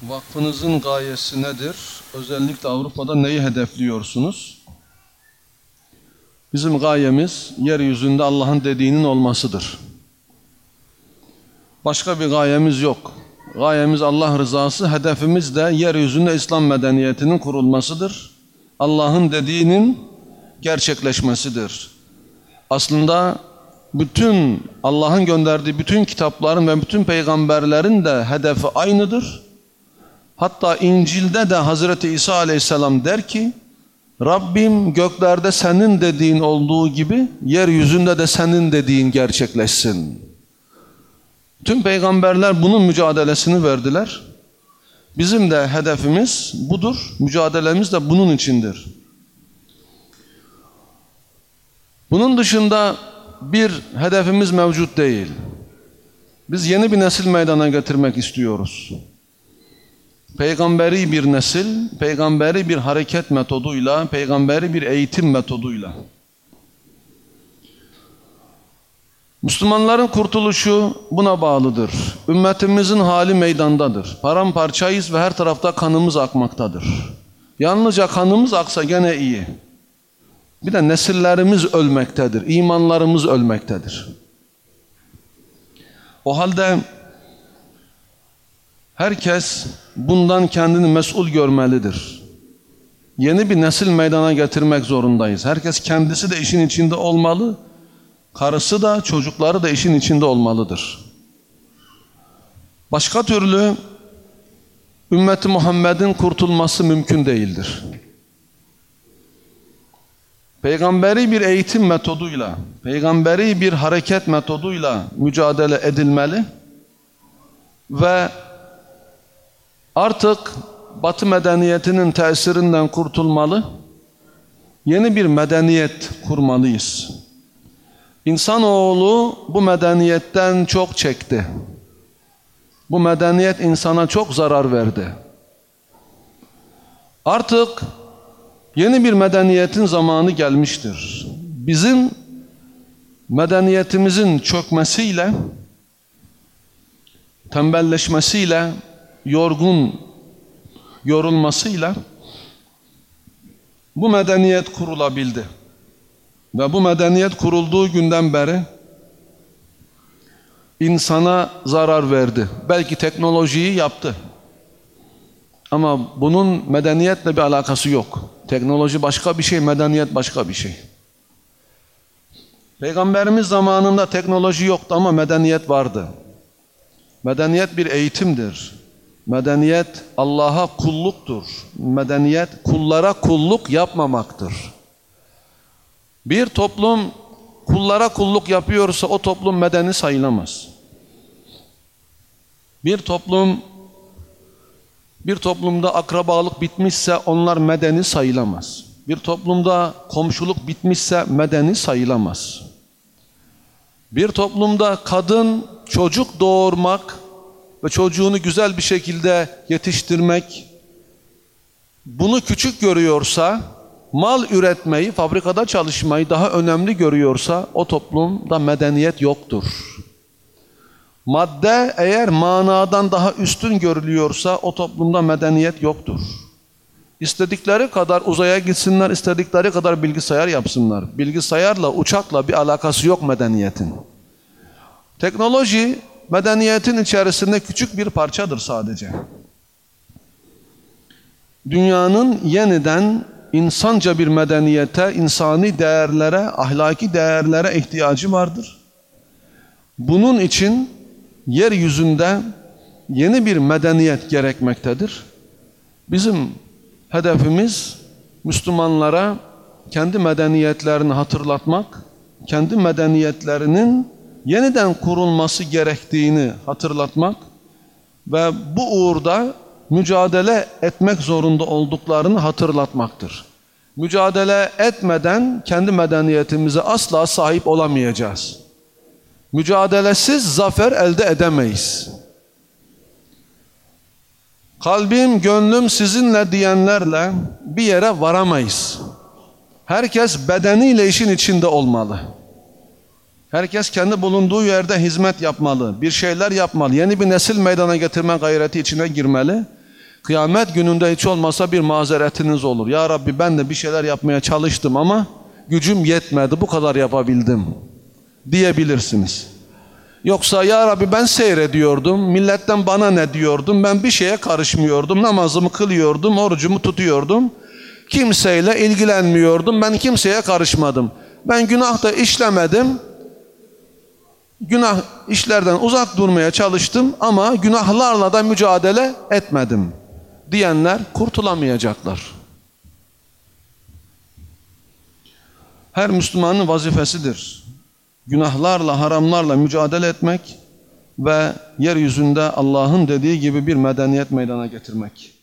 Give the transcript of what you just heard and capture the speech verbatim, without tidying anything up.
Vakfınızın gayesi nedir? Özellikle Avrupa'da neyi hedefliyorsunuz? Bizim gayemiz yeryüzünde Allah'ın dediğinin olmasıdır. Başka bir gayemiz yok. Gayemiz Allah rızası, hedefimiz de yeryüzünde İslam medeniyetinin kurulmasıdır. Allah'ın dediğinin gerçekleşmesidir. Aslında bütün Allah'ın gönderdiği bütün kitapların ve bütün peygamberlerin de hedefi aynıdır. Hatta İncil'de de Hazreti İsa Aleyhisselam der ki, Rabbim göklerde senin dediğin olduğu gibi yeryüzünde de senin dediğin gerçekleşsin. Tüm peygamberler bunun mücadelesini verdiler. Bizim de hedefimiz budur, mücadelemiz de bunun içindir. Bunun dışında bir hedefimiz mevcut değil. Biz yeni bir nesil meydana getirmek istiyoruz. Peygamberi bir nesil, peygamberi bir hareket metoduyla, peygamberi bir eğitim metoduyla. Müslümanların kurtuluşu buna bağlıdır. Ümmetimizin hali meydandadır. Paramparçayız ve her tarafta kanımız akmaktadır. Yalnızca kanımız aksa gene iyi. Bir de nesillerimiz ölmektedir, imanlarımız ölmektedir. O halde herkes bundan kendini mesul görmelidir. Yeni bir nesil meydana getirmek zorundayız. Herkes kendisi de işin içinde olmalı, karısı da çocukları da işin içinde olmalıdır. Başka türlü ümmeti Muhammed'in kurtulması mümkün değildir. Peygamberi bir eğitim metoduyla, peygamberi bir hareket metoduyla mücadele edilmeli ve artık Batı medeniyetinin tesirinden kurtulmalı, yeni bir medeniyet kurmalıyız. İnsanoğlu bu medeniyetten çok çekti. Bu medeniyet insana çok zarar verdi. Artık yeni bir medeniyetin zamanı gelmiştir. Bizim medeniyetimizin çökmesiyle, tembelleşmesiyle, yorgun, yorulmasıyla bu medeniyet kurulabildi. Ve bu medeniyet kurulduğu günden beri insana zarar verdi. Belki teknolojiyi yaptı. Ama bunun medeniyetle bir alakası yok. Teknoloji başka bir şey, medeniyet başka bir şey. Peygamberimiz zamanında teknoloji yoktu ama medeniyet vardı. Medeniyet bir eğitimdir. Medeniyet Allah'a kulluktur. Medeniyet kullara kulluk yapmamaktır. Bir toplum kullara kulluk yapıyorsa o toplum medeni sayılamaz. Bir toplum bir toplumda akrabalık bitmişse onlar medeni sayılamaz. Bir toplumda komşuluk bitmişse medeni sayılamaz. Bir toplumda kadın çocuk doğurmak ve çocuğunu güzel bir şekilde yetiştirmek bunu küçük görüyorsa, mal üretmeyi, fabrikada çalışmayı daha önemli görüyorsa o toplumda medeniyet yoktur. Madde eğer manadan daha üstün görülüyorsa o toplumda medeniyet yoktur. İstedikleri kadar uzaya gitsinler, istedikleri kadar bilgisayar yapsınlar. Bilgisayarla, uçakla bir alakası yok medeniyetin. Teknoloji medeniyetin içerisinde küçük bir parçadır sadece. Dünyanın yeniden insanca bir medeniyete, insani değerlere, ahlaki değerlere ihtiyacı vardır. Bunun için yeryüzünde yeni bir medeniyet gerekmektedir. Bizim hedefimiz Müslümanlara kendi medeniyetlerini hatırlatmak, kendi medeniyetlerinin yeniden kurulması gerektiğini hatırlatmak ve bu uğurda mücadele etmek zorunda olduklarını hatırlatmaktır. Mücadele etmeden kendi medeniyetimize asla sahip olamayacağız. Mücadelesiz zafer elde edemeyiz. Kalbim, gönlüm sizinle diyenlerle bir yere varamayız. Herkes bedeniyle işin içinde olmalı. Herkes kendi bulunduğu yerde hizmet yapmalı, bir şeyler yapmalı, yeni bir nesil meydana getirme gayreti içine girmeli. Kıyamet gününde hiç olmasa bir mazeretiniz olur. Ya Rabbi ben de bir şeyler yapmaya çalıştım ama gücüm yetmedi, bu kadar yapabildim diyebilirsiniz. Yoksa ya Rabbi ben seyrediyordum, milletten bana ne diyordum, ben bir şeye karışmıyordum, namazımı kılıyordum, orucumu tutuyordum, kimseyle ilgilenmiyordum, ben kimseye karışmadım. Ben günah da işlemedim, günah işlerden uzak durmaya çalıştım ama günahlarla da mücadele etmedim diyenler kurtulamayacaklar. Her Müslümanın vazifesidir günahlarla, haramlarla mücadele etmek ve yeryüzünde Allah'ın dediği gibi bir medeniyet meydana getirmek.